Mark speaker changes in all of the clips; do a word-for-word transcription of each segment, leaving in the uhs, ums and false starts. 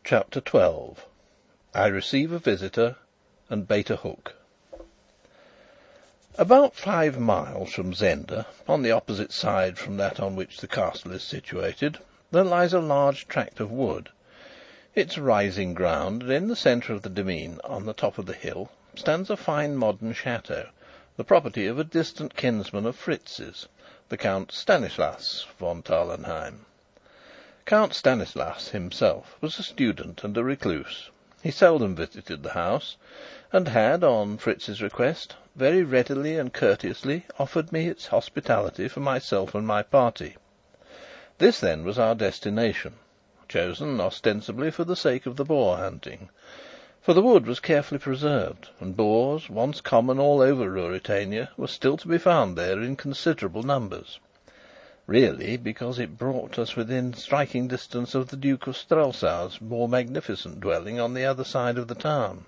Speaker 1: Chapter twelve. I receive a visitor and bait a hook. About five miles from Zenda, on the opposite side from that on which the castle is situated, there lies a large tract of wood. It's rising ground, and in the centre of the demesne, on the top of the hill, stands a fine modern chateau, the property of a distant kinsman of Fritz's, the Count Stanislas von Tarlenheim. Count Stanislas himself was a student and a recluse. He seldom visited the house, and had, on Fritz's request, very readily and courteously offered me its hospitality for myself and my party. This, then, was our destination, chosen ostensibly for the sake of the boar hunting, for the wood was carefully preserved, and boars, once common all over Ruritania, were still to be found there in considerable numbers. Really, because it brought us within striking distance of the Duke of Strelsau's more magnificent dwelling on the other side of the town.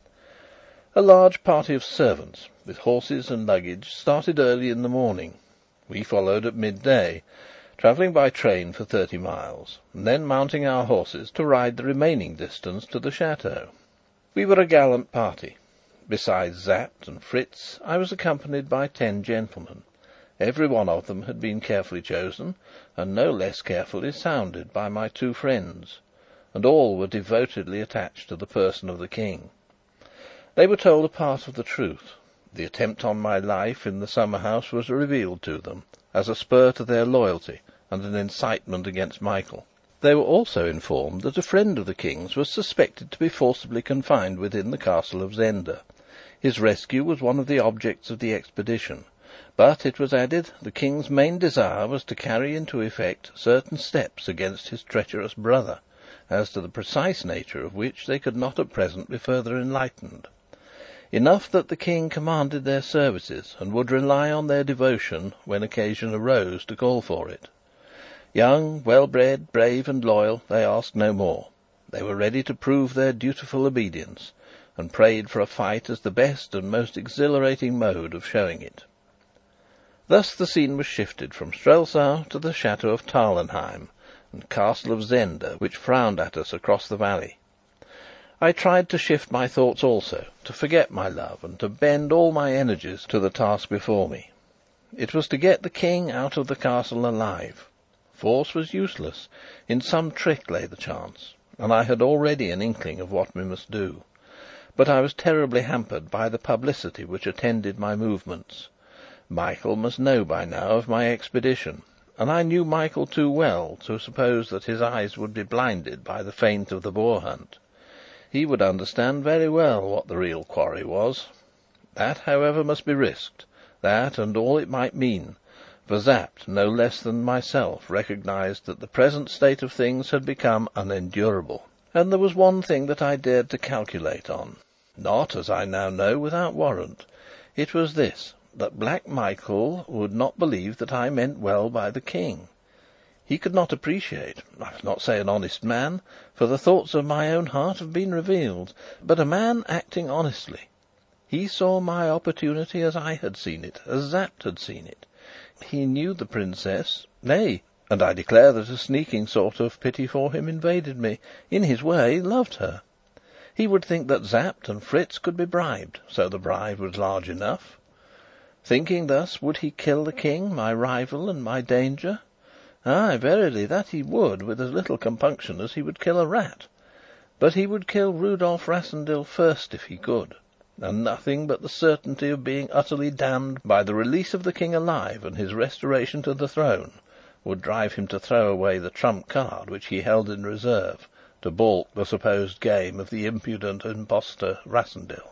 Speaker 1: A large party of servants, with horses and luggage, started early in the morning. We followed at midday, travelling by train for thirty miles, and then mounting our horses to ride the remaining distance to the chateau. We were a gallant party. Besides Sapt and Fritz, I was accompanied by ten gentlemen. Every one of them had been carefully chosen, and no less carefully sounded by my two friends, and all were devotedly attached to the person of the King. They were told a part of the truth. The attempt on my life in the summer house was revealed to them, as a spur to their loyalty and an incitement against Michael. They were also informed that a friend of the King's was suspected to be forcibly confined within the castle of Zenda. His rescue was one of the objects of the expedition, but, it was added, the King's main desire was to carry into effect certain steps against his treacherous brother, as to the precise nature of which they could not at present be further enlightened. Enough that the King commanded their services, and would rely on their devotion when occasion arose to call for it. Young, well-bred, brave, and loyal, they asked no more. They were ready to prove their dutiful obedience, and prayed for a fight as the best and most exhilarating mode of showing it. Thus the scene was shifted from Strelsau to the chateau of Tarlenheim and castle of Zenda, which frowned at us across the valley. I tried to shift my thoughts also, to forget my love, and to bend all my energies to the task before me. It was to get the King out of the castle alive. Force was useless. In some trick lay the chance, and I had already an inkling of what we must do. But I was terribly hampered by the publicity which attended my movements. Michael must know by now of my expedition, and I knew Michael too well to suppose that his eyes would be blinded by the feint of the boar hunt. He would understand very well what the real quarry was. That, however, must be risked, that and all it might mean, for Sapt, no less than myself, recognised that the present state of things had become unendurable. And there was one thing that I dared to calculate on, not, as I now know, without warrant. It was this, that Black Michael would not believe that I meant well by the King. He could not appreciate, I will not say an honest man, for the thoughts of my own heart have been revealed, but a man acting honestly. He saw my opportunity as I had seen it, as Sapt had seen it. He knew the princess, nay, and I declare that a sneaking sort of pity for him invaded me, in his way loved her. He would think that Sapt and Fritz could be bribed, so the bribe was large enough. Thinking thus, would he kill the King, my rival and my danger? Ay, verily, that he would, with as little compunction as he would kill a rat. But he would kill Rudolf Rassendyll first if he could, and nothing but the certainty of being utterly damned by the release of the King alive and his restoration to the throne would drive him to throw away the trump card which he held in reserve to baulk the supposed game of the impudent impostor Rassendyll.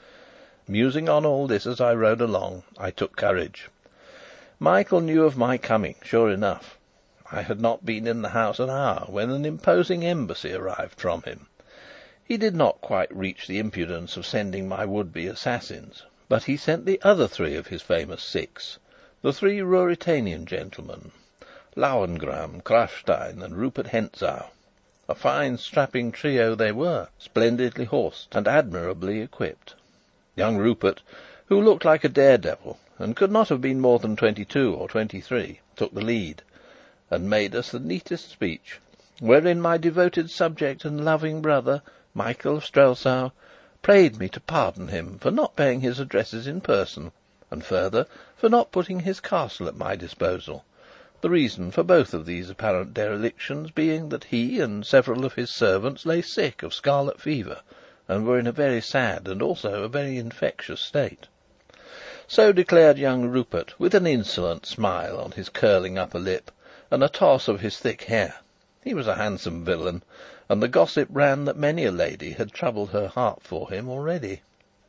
Speaker 1: Musing on all this as I rode along, I took courage. Michael knew of my coming, sure enough. I had not been in the house an hour when an imposing embassy arrived from him. He did not quite reach the impudence of sending my would-be assassins, but he sent the other three of his famous six, the three Ruritanian gentlemen, Lauengram, Krafstein, and Rupert Hentzau. A fine strapping trio they were, splendidly horsed and admirably equipped. Young Rupert, who looked like a daredevil, and could not have been more than twenty-two or twenty-three, took the lead, and made us the neatest speech, wherein my devoted subject and loving brother, Michael of Strelsau, prayed me to pardon him for not paying his addresses in person, and further for not putting his castle at my disposal, the reason for both of these apparent derelictions being that he and several of his servants lay sick of scarlet fever, and were in a very sad and also a very infectious state. So declared young Rupert, with an insolent smile on his curling upper lip, and a toss of his thick hair. He was a handsome villain, and the gossip ran that many a lady had troubled her heart for him already.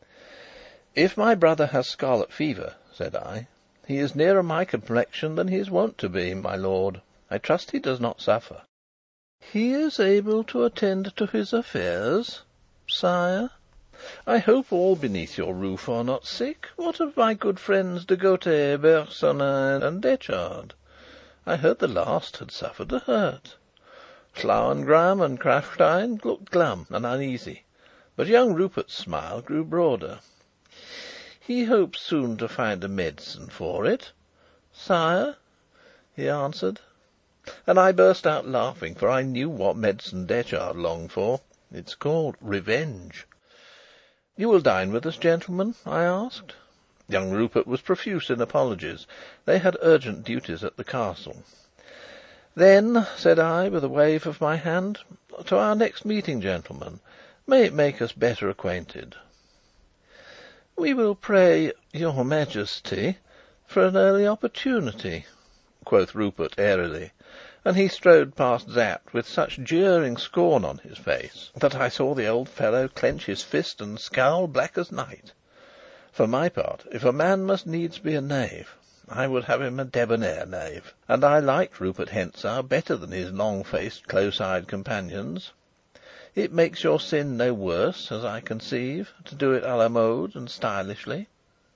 Speaker 1: "If my brother has scarlet fever," said I, "he is nearer my complexion than he is wont to be, my lord. I trust he does not suffer." "He is able to attend to his affairs, sire? I hope all beneath your roof are not sick. What of my good friends De Gautet, Bersonin, and Detchard? I heard the last had suffered a hurt. Schlangengraf and Krafstein looked glum and uneasy, but young Rupert's smile grew broader. "He hopes soon to find a medicine for it, sire," he answered. And I burst out laughing, for I knew what medicine Detchard longed for. It's called revenge. "You will dine with us, gentlemen?" I asked. Young Rupert was profuse in apologies. They had urgent duties at the castle. "Then," said I, with a wave of my hand, "to our next meeting, gentlemen. May it make us better acquainted." "We will pray your Majesty for an early opportunity," quoth Rupert airily, and he strode past Sapt with such jeering scorn on his face that I saw the old fellow clench his fist and scowl black as night. For my part, if a man must needs be a knave, I would have him a debonair knave, and I liked Rupert Hentzau better than his long-faced, close-eyed companions. It makes your sin no worse, as I conceive, to do it à la mode and stylishly.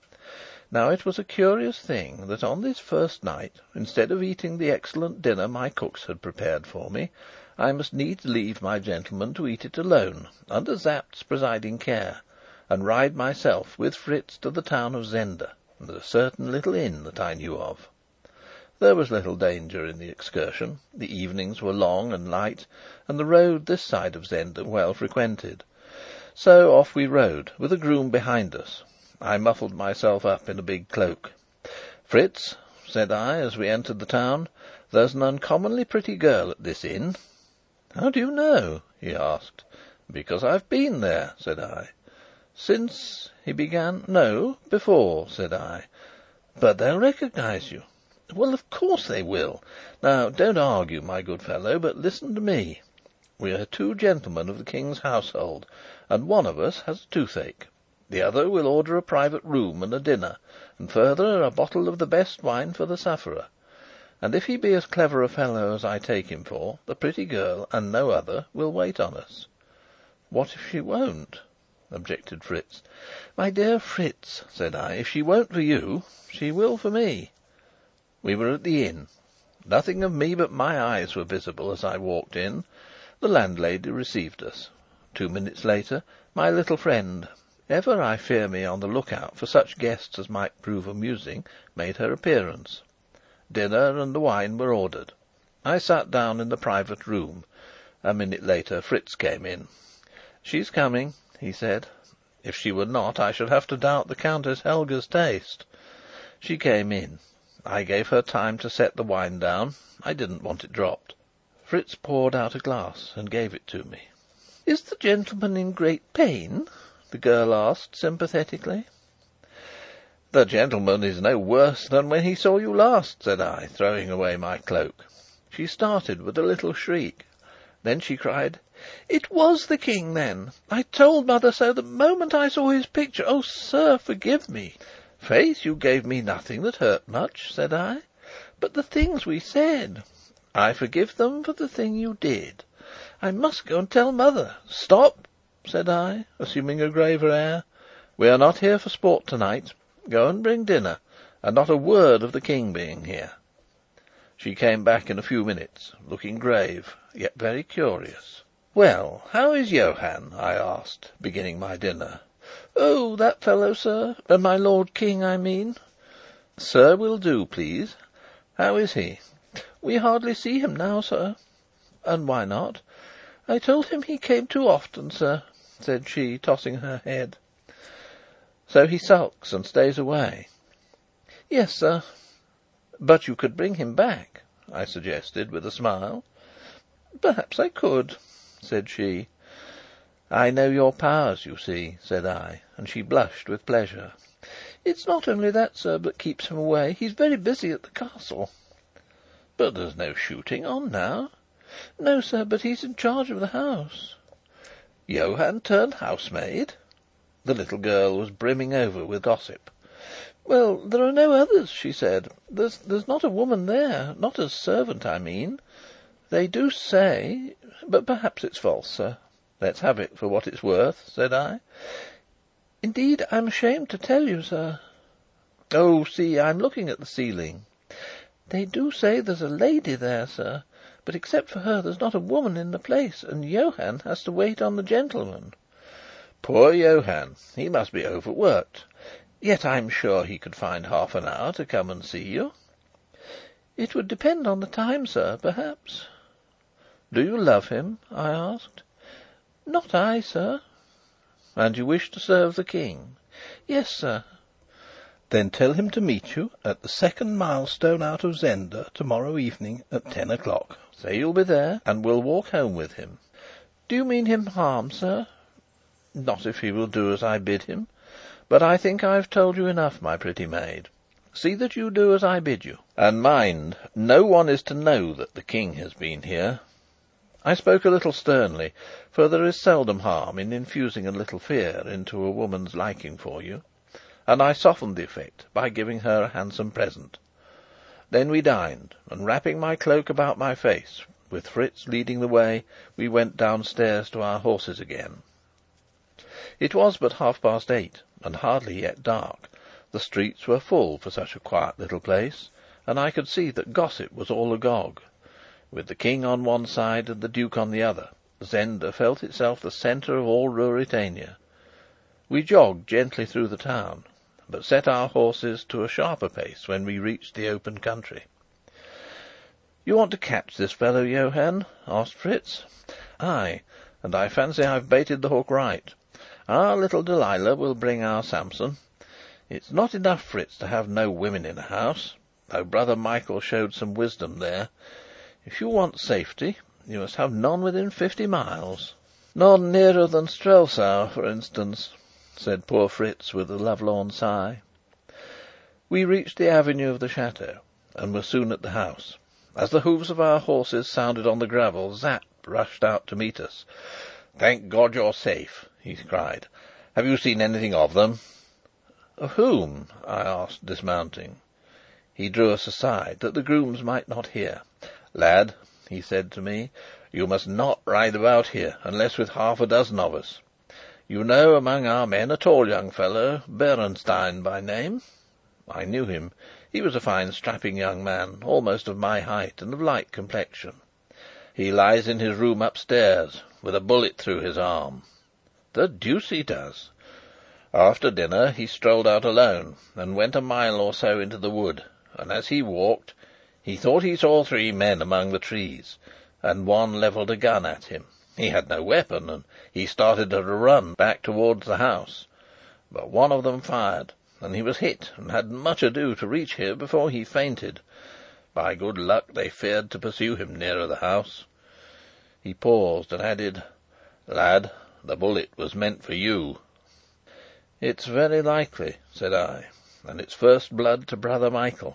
Speaker 1: Now it was a curious thing that on this first night, instead of eating the excellent dinner my cooks had prepared for me, I must needs leave my gentlemen to eat it alone, under Sapt's presiding care, and ride myself with Fritz to the town of Zenda, and a certain little inn that I knew of. There was little danger in the excursion. The evenings were long and light, and the road this side of Zenda well frequented. So off we rode, with a groom behind us. I muffled myself up in a big cloak. "Fritz," said I, as we entered the town, "there's an uncommonly pretty girl at this inn." "How do you know?" he asked. "Because I've been there," said I. "Since..." he began. "No, before," said I. "But they'll recognize you." "Well, of course they will. Now, don't argue, my good fellow, but listen to me. We are two gentlemen of the King's household, and one of us has toothache. The other will order a private room and a dinner, and further a bottle of the best wine for the sufferer. And if he be as clever a fellow as I take him for, the pretty girl, and no other, will wait on us." "What if she won't?" objected Fritz. "My dear Fritz," said I, "if she won't for you, she will for me." We were at the inn. Nothing of me but my eyes were visible as I walked in. The landlady received us. Two minutes later, my little friend, ever, I fear me, on the look-out for such guests as might prove amusing, made her appearance. Dinner and the wine were ordered. I sat down in the private room. A minute later Fritz came in. "She's coming," he said. If she were not, I should have to doubt the Countess Helga's taste. She came in. I gave her time to set the wine down. I didn't want it dropped. Fritz poured out a glass and gave it to me. "Is the gentleman in great pain?" the girl asked sympathetically. "The gentleman is no worse than when he saw you last," said I, throwing away my cloak. She started with a little shriek. Then she cried: "It was the King, then! I told mother so the moment I saw his picture. Oh, sir, forgive me!" "Faith, you gave me nothing that hurt much," said I. "But the things we said?" "I forgive them for the thing you did. I must go and tell mother." "Stop!" said I, assuming a graver air. "We are not here for sport to-night. Go and bring dinner, and not a word of the King being here." She came back in a few minutes, looking grave, yet very curious. "Well, how is Johann?" I asked, beginning my dinner. "Oh, that fellow, sir. Uh, my Lord King, I mean." "Sir will do, please. How is he?" "We hardly see him now, sir." "And why not?" "I told him he came too often, sir," said she, tossing her head. "So he sulks and stays away?" "Yes, sir." "But you could bring him back?" I suggested, with a smile. "Perhaps I could," said she. "I know your powers, you see," said I, and she blushed with pleasure. "It's not only that, sir, that keeps him away. He's very busy at the Castle." "But there's no shooting on now?" "No, sir, but he's in charge of the house." "Johann turned housemaid?" The little girl was brimming over with gossip. "Well, there are no others," she said. "There's there's not a woman there. Not as servant, I mean. They do say but perhaps it's false, sir." "Let's have it for what it's worth," said I. "Indeed, I'm ashamed to tell you, sir." "Oh, see, I'm looking at the ceiling." "They do say there's a lady there, sir. But except for her, there's not a woman in the place, and Johann has to wait on the gentleman." "Poor Johann! He must be overworked. Yet I'm sure he could find half an hour to come and see you." "It would depend on the time, sir, perhaps." "Do you love him?" I asked. "Not I, sir." "And you wish to serve the King?" "Yes, sir." "Then tell him to meet you at the second milestone out of Zenda to-morrow evening at ten o'clock. Say you'll be there, and we'll walk home with him." "Do you mean him harm, sir?" "Not if he will do as I bid him. But I think I've told you enough, my pretty maid. See that you do as I bid you. And mind, no one is to know that the King has been here." I spoke a little sternly, for there is seldom harm in infusing a little fear into a woman's liking for you, and I softened the effect by giving her a handsome present. Then we dined, and wrapping my cloak about my face, with Fritz leading the way, we went downstairs to our horses again. It was but half past eight, and hardly yet dark. The streets were full for such a quiet little place, and I could see that gossip was all agog. With the King on one side and the Duke on the other, Zenda felt itself the centre of all Ruritania. We jogged gently through the town, but set our horses to a sharper pace when we reached the open country. "You want to catch this fellow, Johann?" asked Fritz. "Ay, and I fancy I've baited the hook right. Our little Delilah will bring our Samson. It's not enough, Fritz, to have no women in a house, though brother Michael showed some wisdom there. If you want safety, you must have none within fifty miles." "None nearer than Strelsau, for instance," said poor Fritz, with a lovelorn sigh. We reached the avenue of the chateau, and were soon at the house. As the hoofs of our horses sounded on the gravel, Sapt rushed out to meet us. "Thank God you're safe!" he cried. "Have you seen anything of them?" "Of whom?" I asked, dismounting. He drew us aside, that the grooms might not hear. "Lad," he said to me, "you must not ride about here unless with half a dozen of us. You know among our men a tall young fellow, Bernstein by name?" I knew him. He was a fine strapping young man, almost of my height and of light complexion. "He lies in his room upstairs, with a bullet through his arm." "The deuce he does!" "After dinner he strolled out alone, and went a mile or so into the wood, and as he walked, he thought he saw three men among the trees, and one levelled a gun at him. He had no weapon, and he started at a run back towards the house. But one of them fired, and he was hit, and had much ado to reach here before he fainted. By good luck they feared to pursue him nearer the house." He paused and added, "Lad, the bullet was meant for you." "It's very likely," said I, "and it's first blood to brother Michael."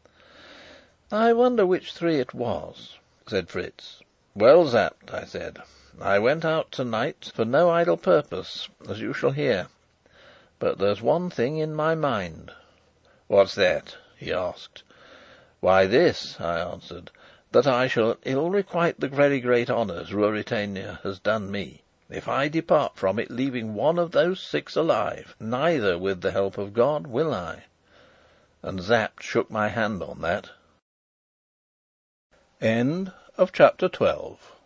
Speaker 1: "I wonder which three it was," said Fritz. "Well, Sapt," I said, "I went out to-night for no idle purpose, as you shall hear. But there's one thing in my mind." "What's that?" he asked. "Why, this," I answered, "that I shall ill requite the very great honours Ruritania has done me, if I depart from it leaving one of those six alive. Neither, with the help of God, will I." And Sapt shook my hand on that. End of Chapter twelve.